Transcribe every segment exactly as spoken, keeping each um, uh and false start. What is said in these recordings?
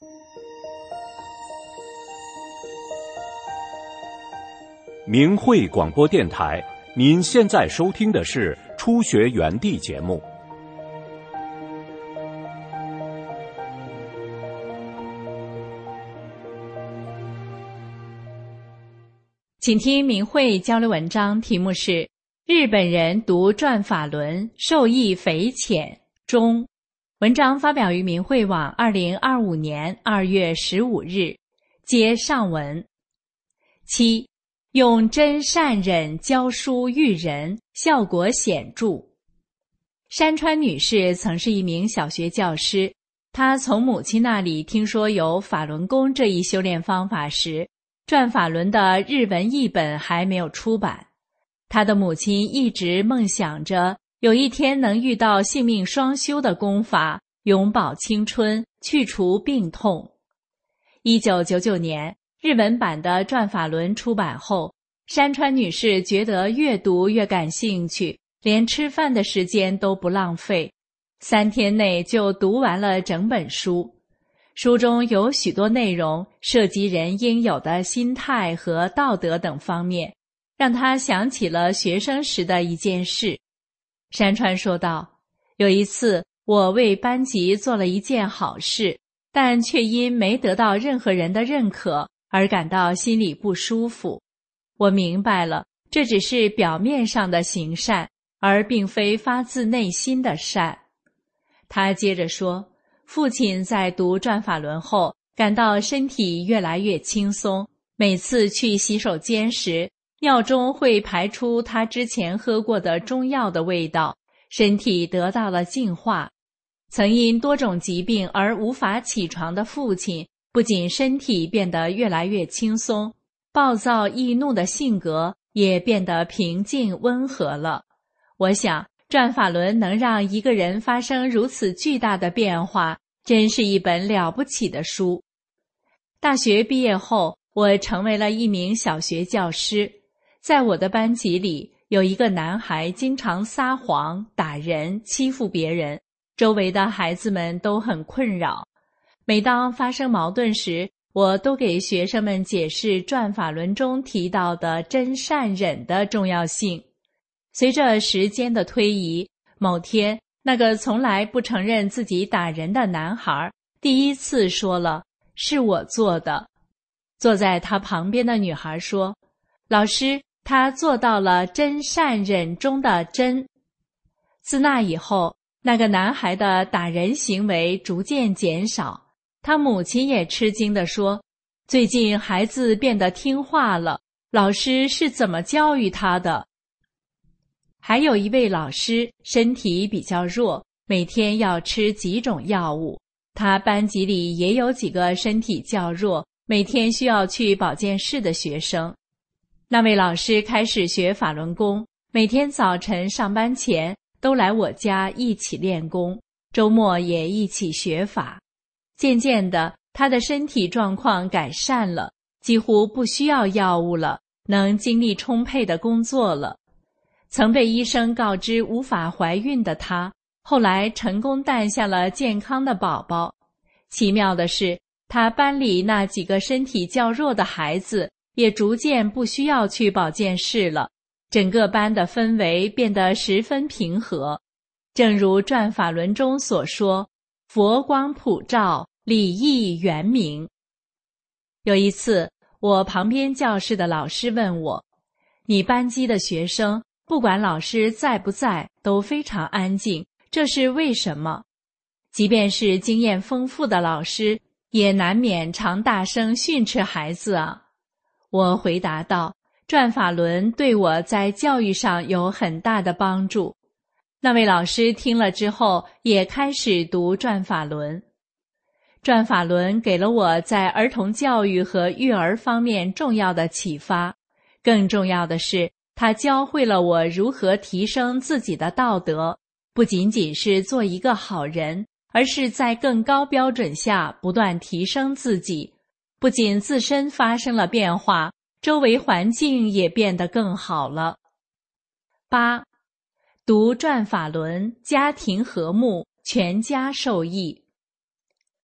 明慧广播电台，您现在收听的是初学园地节目。 请听明慧交流文章，题目是日本人读转法轮受益匪浅中。文章发表于明慧网二零二五年二月十五日，接上文。七，用真善忍教书育人，效果显著。山川女士曾是一名小学教师，她从母亲那里听说有法轮功这一修炼方法时，转法轮的日文译本还没有出版。她的母亲一直梦想着有一天能遇到性命双修的功法，永葆青春，去除病痛。一九九九年，日文版的转法轮出版后，山川女士觉得越读越感兴趣，连吃饭的时间都不浪费，三天内就读完了整本书。书中有许多内容涉及人应有的心态和道德等方面，让她想起了学生时的一件事。山川说道，有一次我为班级做了一件好事，但却因没得到任何人的认可而感到心里不舒服。我明白了，这只是表面上的行善，而并非发自内心的善。他接着说，父亲在读转法轮后，感到身体越来越轻松，每次去洗手间时，尿中会排出他之前喝过的中药的味道，身体得到了净化。曾因多种疾病而无法起床的父亲，不仅身体变得越来越轻松，暴躁易怒的性格也变得平静温和了。我想，转法轮能让一个人发生如此巨大的变化，真是一本了不起的书。大学毕业后，我成为了一名小学教师。在我的班级里，有一个男孩经常撒谎、打人、欺负别人，周围的孩子们都很困扰。每当发生矛盾时，我都给学生们解释转法轮中提到的真善忍的重要性。随着时间的推移，某天，那个从来不承认自己打人的男孩第一次说了，是我做的。坐在他旁边的女孩说，老师，他做到了真善忍中的真。自那以后，那个男孩的打人行为逐渐减少。他母亲也吃惊地说，最近孩子变得听话了，老师是怎么教育他的？还有一位老师身体比较弱，每天要吃几种药物。他班级里也有几个身体较弱，每天需要去保健室的学生。那位老师开始学法轮功，每天早晨上班前都来我家一起练功，周末也一起学法。渐渐的，他的身体状况改善了，几乎不需要药物了，能精力充沛地工作了。曾被医生告知无法怀孕的她，后来成功诞下了健康的宝宝。奇妙的是，她班里那几个身体较弱的孩子也逐渐不需要去保健室了，整个班的氛围变得十分平和。正如转法轮中所说，佛光普照，礼义圆明。有一次，我旁边教室的老师问我，你班级的学生不管老师在不在都非常安静，这是为什么？即便是经验丰富的老师，也难免常大声训斥孩子啊。我回答道，转法轮对我在教育上有很大的帮助。那位老师听了之后，也开始读转法轮。转法轮给了我在儿童教育和育儿方面重要的启发，更重要的是，它教会了我如何提升自己的道德，不仅仅是做一个好人，而是在更高标准下不断提升自己。不仅自身发生了变化，周围环境也变得更好了。八，读转法轮，家庭和睦，全家受益。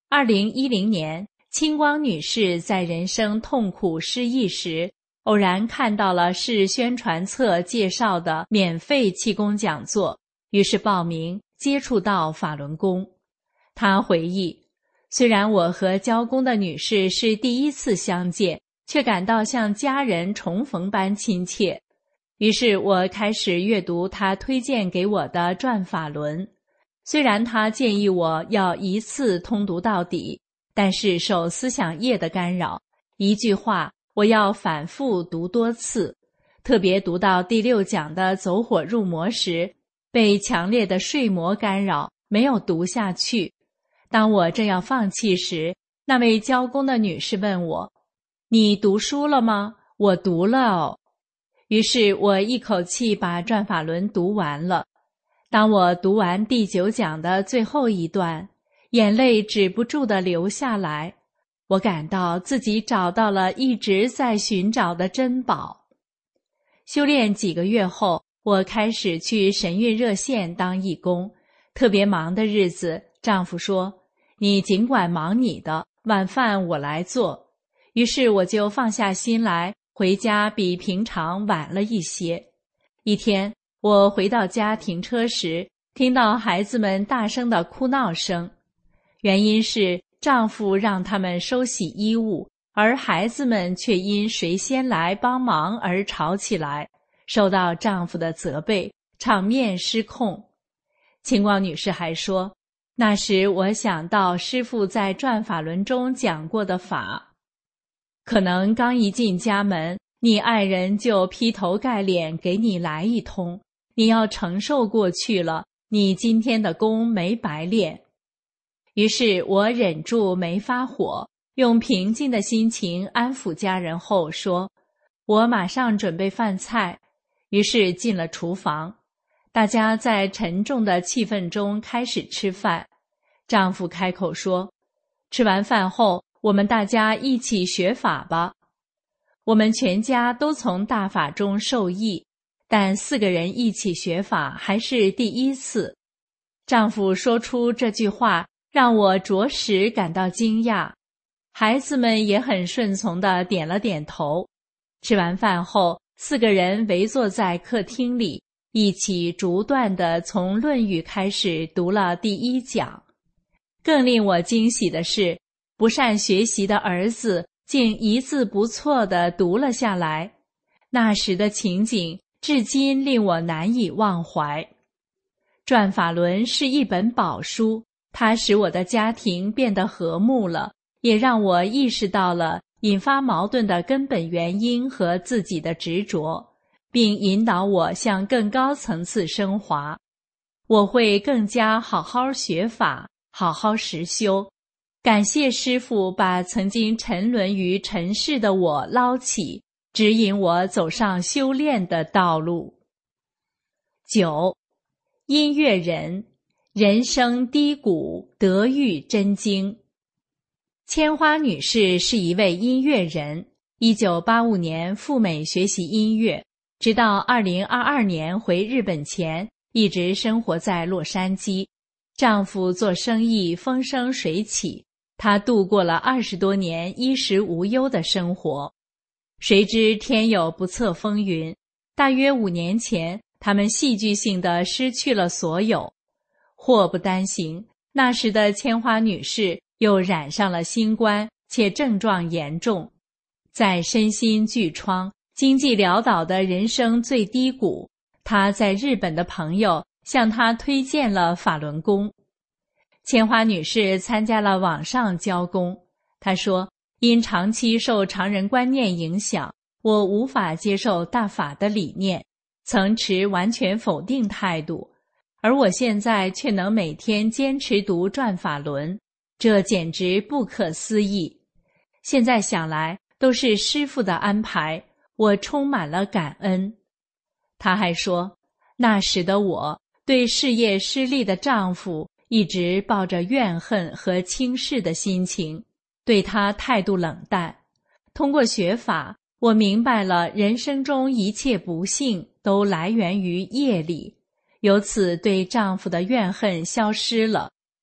二零一零年，清光女士在人生痛苦失意时，偶然看到了市宣传册介绍的免费气功讲座，于是报名接触到法轮功。她回忆，虽然我和教功的女士是第一次相见，却感到像家人重逢般亲切。于是我开始阅读她推荐给我的《转法轮》。虽然她建议我要一次通读到底，但是受思想业的干扰，一句话我要反复读多次，特别读到第六讲的走火入魔时，被强烈的睡魔干扰，没有读下去。当我正要放弃时，那位教功的女士问我：“你读书了吗？”我读了哦。于是我一口气把《转法轮》读完了。当我读完第九讲的最后一段，眼泪止不住地流下来，我感到自己找到了一直在寻找的珍宝。修炼几个月后，我开始去神韵热线当义工，特别忙的日子，丈夫说：“你尽管忙你的，晚饭我来做。”于是我就放下心来，回家比平常晚了一些。一天，我回到家停车时，听到孩子们大声的哭闹声，原因是丈夫让他们收洗衣物，而孩子们却因谁先来帮忙而吵起来，受到丈夫的责备，场面失控。清光女士还说，那时我想到师父在《转法轮》中讲过的法，可能刚一进家门，你爱人就劈头盖脸给你来一通，你要承受过去了，你今天的功没白练。于是我忍住没发火，用平静的心情安抚家人后说，我马上准备饭菜。于是进了厨房，大家在沉重的气氛中开始吃饭。丈夫开口说，吃完饭后，我们大家一起学法吧。我们全家都从大法中受益，但四个人一起学法还是第一次。丈夫说出这句话，让我着实感到惊讶。孩子们也很顺从地点了点头。吃完饭后，四个人围坐在客厅里，一起逐段地从《论语》开始读了第一讲。更令我惊喜的是，不善学习的儿子竟一字不错地读了下来。那时的情景至今令我难以忘怀。《转法轮》是一本宝书，它使我的家庭变得和睦了，也让我意识到了引发矛盾的根本原因和自己的执着，并引导我向更高层次升华。我会更加好好学法，好好实修。感谢师父把曾经沉沦于尘世的我捞起，指引我走上修炼的道路。九，音乐人，人生低谷，得遇真经。千花女士是一位音乐人，一九八五年赴美学习音乐，直到二零二二年回日本前，一直生活在洛杉矶。丈夫做生意风生水起，她度过了二十多年衣食无忧的生活。谁知天有不测风云，大约五年前，他们戏剧性地失去了所有。祸不单行，那时的千花女士又染上了新冠，且症状严重。在身心俱创、经济潦倒的人生最低谷，她在日本的朋友向她推荐了法轮功。千花女士参加了网上教功，她说，因长期受常人观念影响，我无法接受大法的理念，曾持完全否定态度，而我现在却能每天坚持读《转法轮》，这简直不可思议。现在想来，都是师父的安排，我充满了感恩。她还说，那时的我对事业失利的丈夫一直抱着怨恨和轻视的心情，对他态度冷淡。通过学法，我明白了人生中一切不幸都来源于业力，由此对丈夫的怨恨消失了。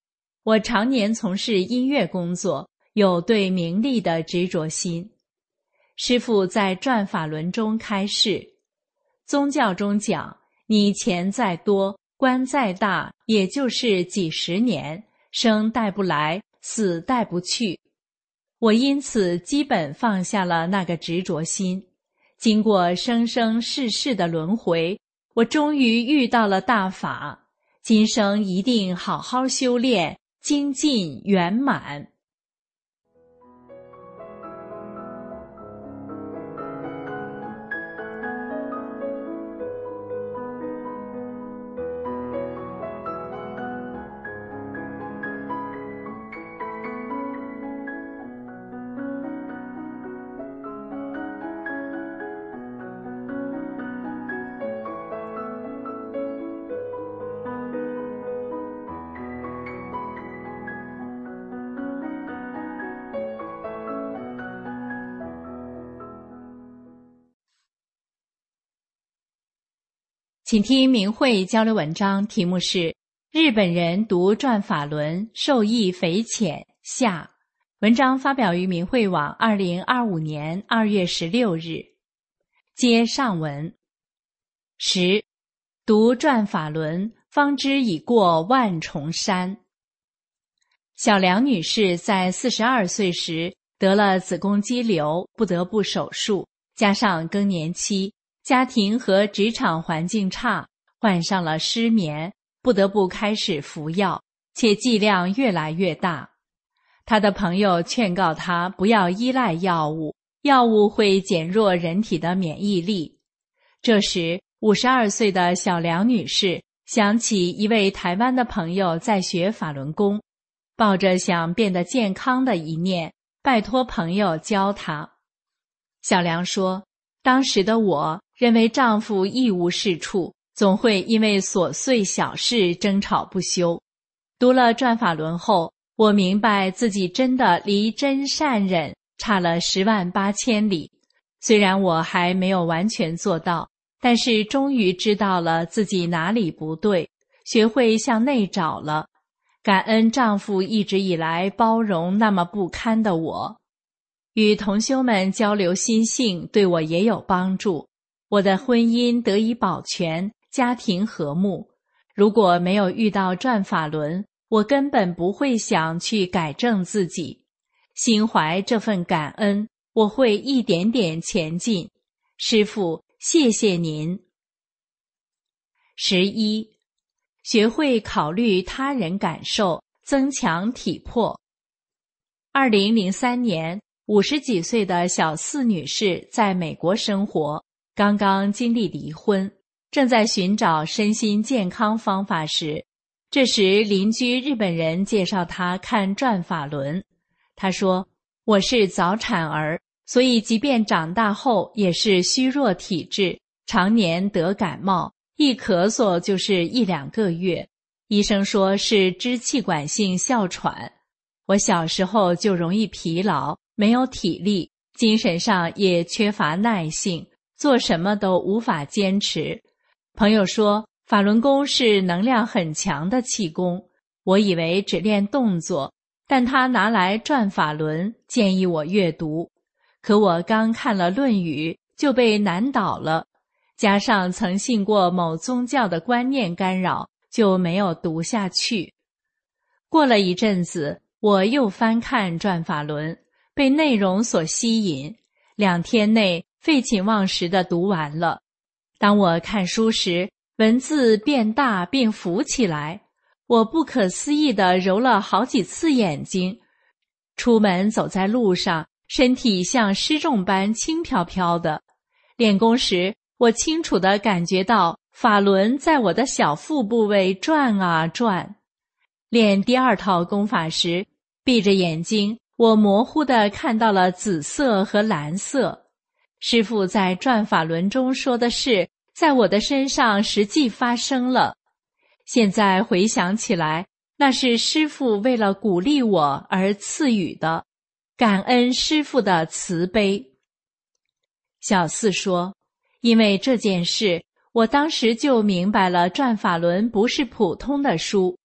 我常年从事音乐工作，有对名利的执着心。师父在转法轮中开示，宗教中讲，你钱再多，官再大，也就是几十年，生带不来，死带不去。我因此基本放下了那个执着心。经过生生世世的轮回，我终于遇到了大法，今生一定好好修炼，精进圆满。请听明慧交流文章，题目是日本人读转法轮受益匪浅下。文章发表于明慧网二零二五年二月十六日。接上文。十，读转法轮，方知已过万重山。小梁女士在四十二岁时得了子宫肌瘤，不得不手术，加上更年期，家庭和职场环境差，患上了失眠，不得不开始服药，且剂量越来越大。他的朋友劝告他不要依赖药物，药物会减弱人体的免疫力。这时，五十二岁的小梁女士想起一位台湾的朋友在学法轮功，抱着想变得健康的一念，拜托朋友教她。小梁说，当时的我认为丈夫一无是处，总会因为琐碎小事争吵不休。读了转法轮后，我明白自己真的离真善忍差了十万八千里。虽然我还没有完全做到，但是终于知道了自己哪里不对，学会向内找了。感恩丈夫一直以来包容那么不堪的我。与同修们交流心性对我也有帮助，我的婚姻得以保全，家庭和睦。如果没有遇到转法轮，我根本不会想去改正自己。心怀这份感恩，我会一点点前进。师父，谢谢您。十一，学会考虑他人感受，增强体魄。二零零三年，五十几岁的小四女士在美国生活，刚刚经历离婚，正在寻找身心健康方法时，这时邻居日本人介绍她看转法轮。她说，我是早产儿，所以即便长大后也是虚弱体质，常年得感冒，一咳嗽就是一两个月。医生说是支气管性哮喘。我小时候就容易疲劳，没有体力，精神上也缺乏耐性，做什么都无法坚持。朋友说法轮功是能量很强的气功，我以为只练动作，但他拿来转法轮，建议我阅读。可我刚看了《论语》就被难倒了，加上曾信过某宗教的观念干扰，就没有读下去。过了一阵子，我又翻看转法轮，被内容所吸引，两天内废寝忘食地读完了。当我看书时，文字变大并浮起来，我不可思议地揉了好几次眼睛。出门走在路上，身体像失重般轻飘飘的。练功时，我清楚地感觉到法轮在我的小腹部位转啊转。练第二套功法时，闭着眼睛，我模糊地看到了紫色和蓝色。师父在转法轮中说的事，在我的身上实际发生了。现在回想起来，那是师父为了鼓励我而赐予的，感恩师父的慈悲。小四说，因为这件事，我当时就明白了转法轮不是普通的书。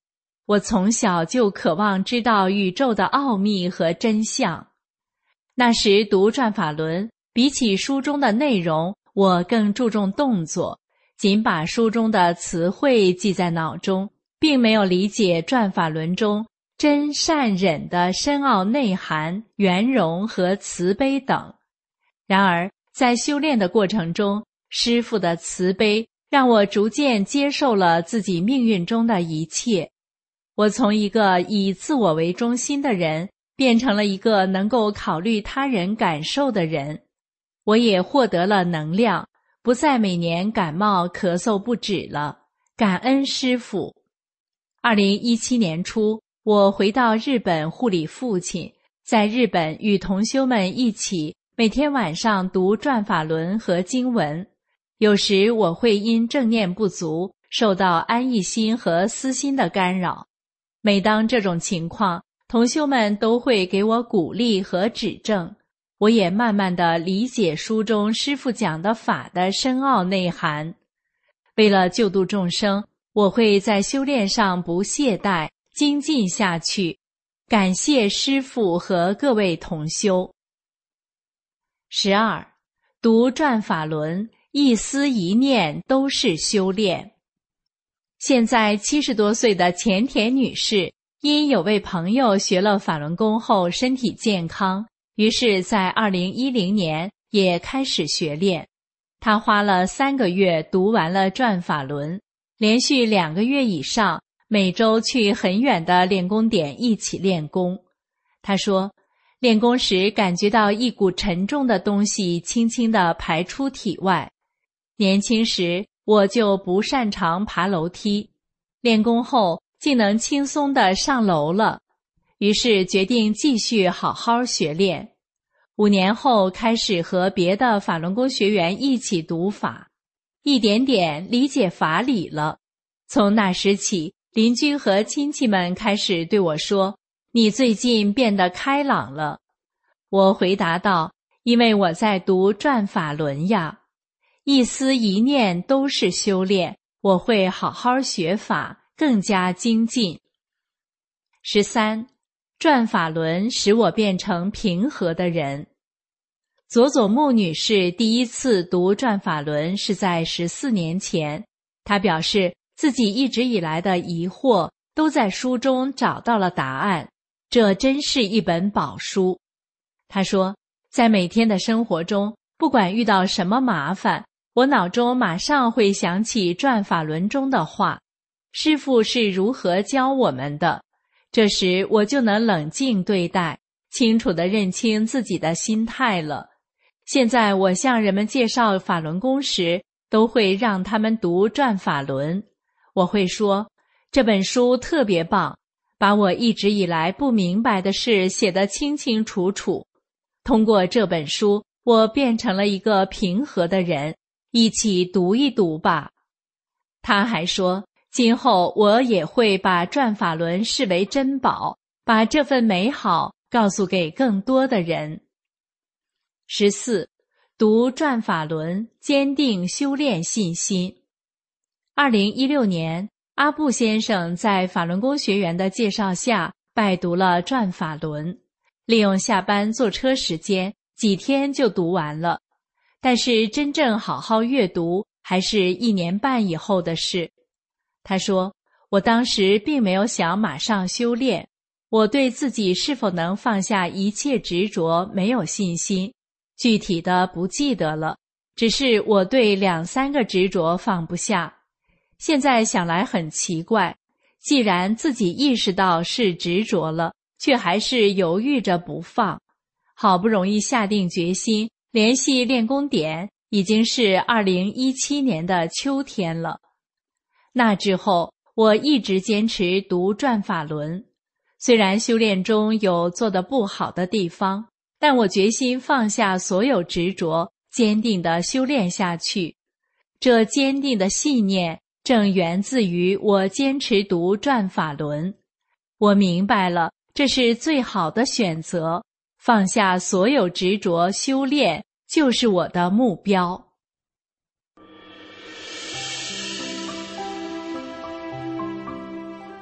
我从小就渴望知道宇宙的奥秘和真相。那时读转法轮，比起书中的内容，我更注重动作，仅把书中的词汇记在脑中，并没有理解转法轮中真善忍的深奥内涵、圆融和慈悲等。然而在修炼的过程中，师父的慈悲让我逐渐接受了自己命运中的一切。我从一个以自我为中心的人，变成了一个能够考虑他人感受的人。我也获得了能量，不再每年感冒咳嗽不止了。感恩师父。二零一七年初，我回到日本护理父亲，在日本与同修们一起每天晚上读转法轮和经文。有时我会因正念不足，受到安逸心和私心的干扰。每当这种情况，同修们都会给我鼓励和指正，我也慢慢地理解书中师父讲的法的深奥内涵。为了救度众生，我会在修炼上不懈怠，精进下去。感谢师父和各位同修。十二，读转法轮，一思一念都是修炼。现在七十多岁的前田女士，因有位朋友学了法轮功后身体健康，于是在二零一零年也开始学练。她花了三个月读完了转法轮，连续两个月以上，每周去很远的练功点一起练功。她说，练功时感觉到一股沉重的东西轻轻地排出体外。年轻时我就不擅长爬楼梯，练功后竟能轻松地上楼了，于是决定继续好好学练。五年后开始和别的法轮功学员一起读法，一点点理解法理了。从那时起，邻居和亲戚们开始对我说，你最近变得开朗了。我回答道，因为我在读转法轮呀。一思一念都是修炼，我会好好学法，更加精进。十三，转法轮使我变成平和的人。佐佐木女士第一次读转法轮是在十四年前，她表示自己一直以来的疑惑都在书中找到了答案，这真是一本宝书。她说，在每天的生活中，不管遇到什么麻烦，我脑中马上会想起转法轮中的话，师父是如何教我们的，这时我就能冷静对待，清楚地认清自己的心态了。现在我向人们介绍法轮功时，都会让他们读转法轮。我会说，这本书特别棒，把我一直以来不明白的事写得清清楚楚。通过这本书，我变成了一个平和的人，一起读一读吧。他还说，今后我也会把转法轮视为珍宝，把这份美好告诉给更多的人。十四，读转法轮，坚定修炼信心。二零一六年，阿布先生在法轮功学员的介绍下拜读了转法轮，利用下班坐车时间，几天就读完了。但是真正好好阅读，还是一年半以后的事。他说，我当时并没有想马上修炼，我对自己是否能放下一切执着没有信心，具体的不记得了，只是我对两三个执着放不下。现在想来很奇怪，既然自己意识到是执着了，却还是犹豫着不放。好不容易下定决心联系练功点，已经是二零一七年的秋天了。那之后，我一直坚持读转法轮。虽然修炼中有做得不好的地方，但我决心放下所有执着，坚定地修炼下去。这坚定的信念正源自于我坚持读转法轮。我明白了，这是最好的选择，放下所有执着，修炼就是我的目标。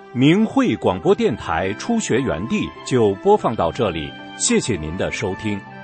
明慧广播电台初学园地就播放到这里，谢谢您的收听。